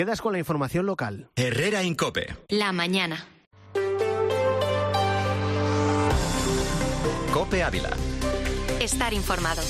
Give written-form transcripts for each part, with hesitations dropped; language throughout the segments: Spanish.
Quedas con la información local. Herrera Incope. La mañana. Cope Ávila. Estar informado.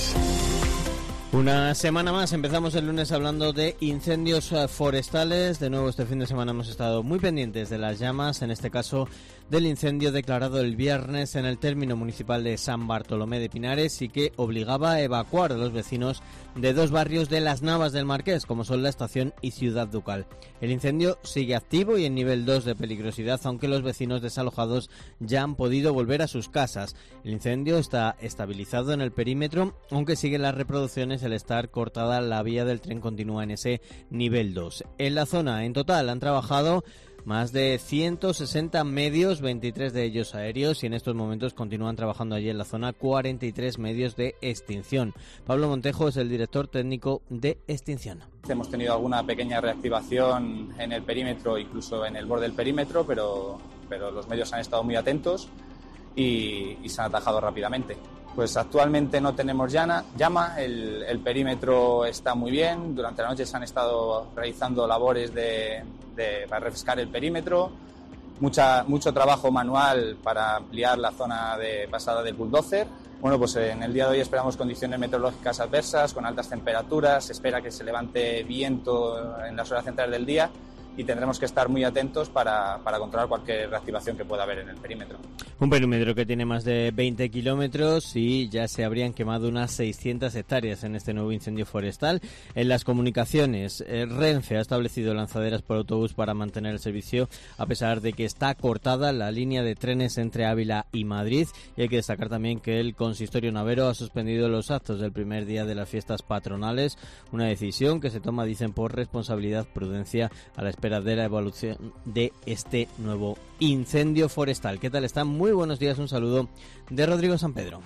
Una semana más, empezamos el lunes hablando de incendios forestales. De nuevo este fin de semana hemos estado muy pendientes de las llamas, en este caso del incendio declarado el viernes en el término municipal de San Bartolomé de Pinares y que obligaba a evacuar a los vecinos de dos barrios de Las Navas del Marqués, como son La Estación y Ciudad Ducal. El incendio sigue activo y en nivel 2 de peligrosidad, aunque los vecinos desalojados ya han podido volver a sus casas. El incendio está estabilizado en el perímetro, aunque siguen las reproducciones al estar cortada la vía del tren continúa en ese nivel 2. En la zona, en total, han trabajado más de 160 medios, 23 de ellos aéreos, y en estos momentos continúan trabajando allí en la zona 43 medios de extinción. Pablo Montejo es el director técnico de extinción. Hemos tenido alguna pequeña reactivación en el perímetro, incluso en el borde del perímetro, pero los medios han estado muy atentos y se han atajado rápidamente. Pues actualmente no tenemos llama, el perímetro está muy bien. Durante la noche se han estado realizando labores para refrescar el perímetro, mucho trabajo manual para ampliar la zona de pasada del bulldozer. Bueno, pues en el día de hoy esperamos condiciones meteorológicas adversas, con altas temperaturas, se espera que se levante viento en las horas centrales del día y tendremos que estar muy atentos para controlar cualquier reactivación que pueda haber en el perímetro. Un perímetro que tiene más de 20 kilómetros y ya se habrían quemado unas 600 hectáreas en este nuevo incendio forestal. En las comunicaciones, Renfe ha establecido lanzaderas por autobús para mantener el servicio, a pesar de que está cortada la línea de trenes entre Ávila y Madrid. Y hay que destacar también que el Consistorio Navero ha suspendido los actos del primer día de las fiestas patronales, una decisión que se toma, dicen, por responsabilidad, prudencia, a la espera de la evolución de este nuevo incendio forestal. ¿Qué tal están? Muy buenos días, un saludo de Rodrigo San Pedro.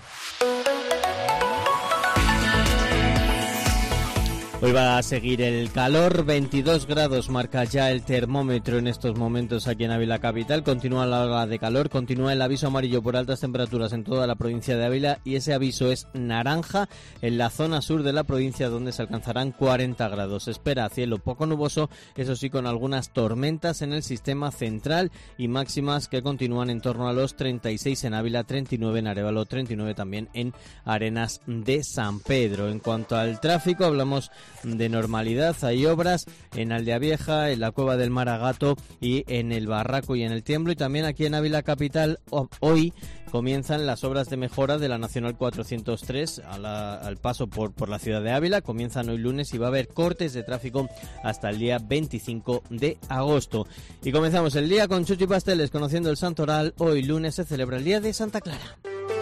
Hoy va a seguir el calor, 22 grados marca ya el termómetro en estos momentos aquí en Ávila capital. Continúa la ola de calor, continúa el aviso amarillo por altas temperaturas en toda la provincia de Ávila y ese aviso es naranja en la zona sur de la provincia, donde se alcanzarán 40 grados. Se espera cielo poco nuboso, eso sí, con algunas tormentas en el sistema central y máximas que continúan en torno a los 36 en Ávila, 39 en Arévalo, 39 también en Arenas de San Pedro. En cuanto al tráfico, hablamos de normalidad. Hay obras en Aldea Vieja, en la Cueva del Maragato y en el Barraco y en el Tiemblo, y también aquí en Ávila capital. Hoy comienzan las obras de mejora de la Nacional 403 al paso por la ciudad de Ávila. Comienzan hoy lunes y va a haber cortes de tráfico hasta el día 25 de agosto. Y comenzamos el día con Chuchi Pasteles, conociendo el Santoral. Hoy lunes se celebra el Día de Santa Clara.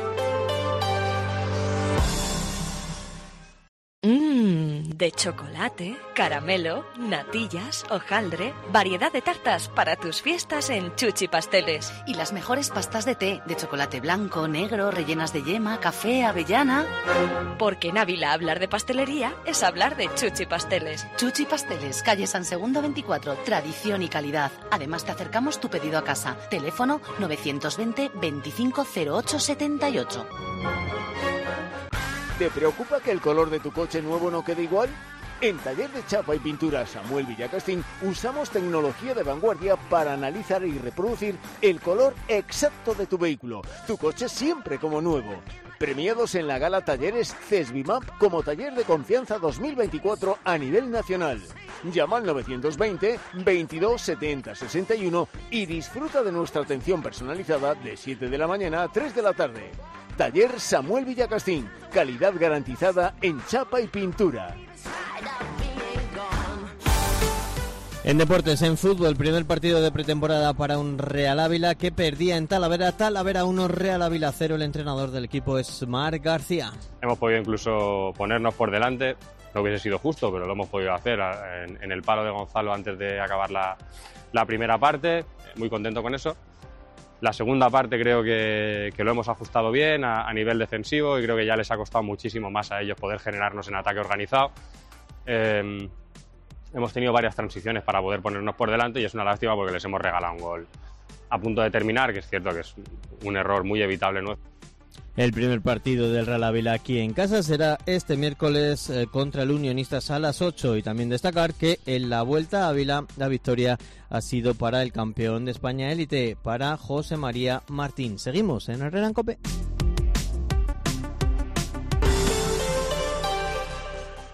De chocolate, caramelo, natillas, hojaldre, variedad de tartas para tus fiestas en Chuchi Pasteles. Y las mejores pastas de té, de chocolate blanco, negro, rellenas de yema, café, avellana. Porque en Ávila hablar de pastelería es hablar de Chuchi Pasteles. Chuchi Pasteles, calle San Segundo 24, tradición y calidad. Además te acercamos tu pedido a casa. Teléfono 920 25 08 78. ¿Te preocupa que el color de tu coche nuevo no quede igual? En Taller de Chapa y Pintura Samuel Villacastín usamos tecnología de vanguardia para analizar y reproducir el color exacto de tu vehículo. Tu coche siempre como nuevo. Premiados en la gala Talleres CESBIMAP como Taller de Confianza 2024 a nivel nacional. Llama al 920 22 70 61 y disfruta de nuestra atención personalizada de 7 de la mañana a 3 de la tarde. Taller Samuel Villacastín, calidad garantizada en chapa y pintura. En deportes, en fútbol, primer partido de pretemporada para un Real Ávila que perdía en Talavera 1, Real Ávila 0. El entrenador del equipo es Marc García. Hemos podido incluso ponernos por delante, no hubiese sido justo, pero lo hemos podido hacer en el palo de Gonzalo antes de acabar la primera parte, muy contento con eso. La segunda parte creo que lo hemos ajustado bien a nivel defensivo y creo que ya les ha costado muchísimo más a ellos poder generarnos en ataque organizado. Hemos tenido varias transiciones para poder ponernos por delante y es una lástima porque les hemos regalado un gol a punto de terminar, que es cierto que es un error muy evitable nuestro. El primer partido del Real Ávila aquí en casa será este miércoles contra el Unionistas a las 8, y también destacar que en la Vuelta a Ávila la victoria ha sido para el campeón de España élite, para José María Martín. Seguimos en Herrera en COPE.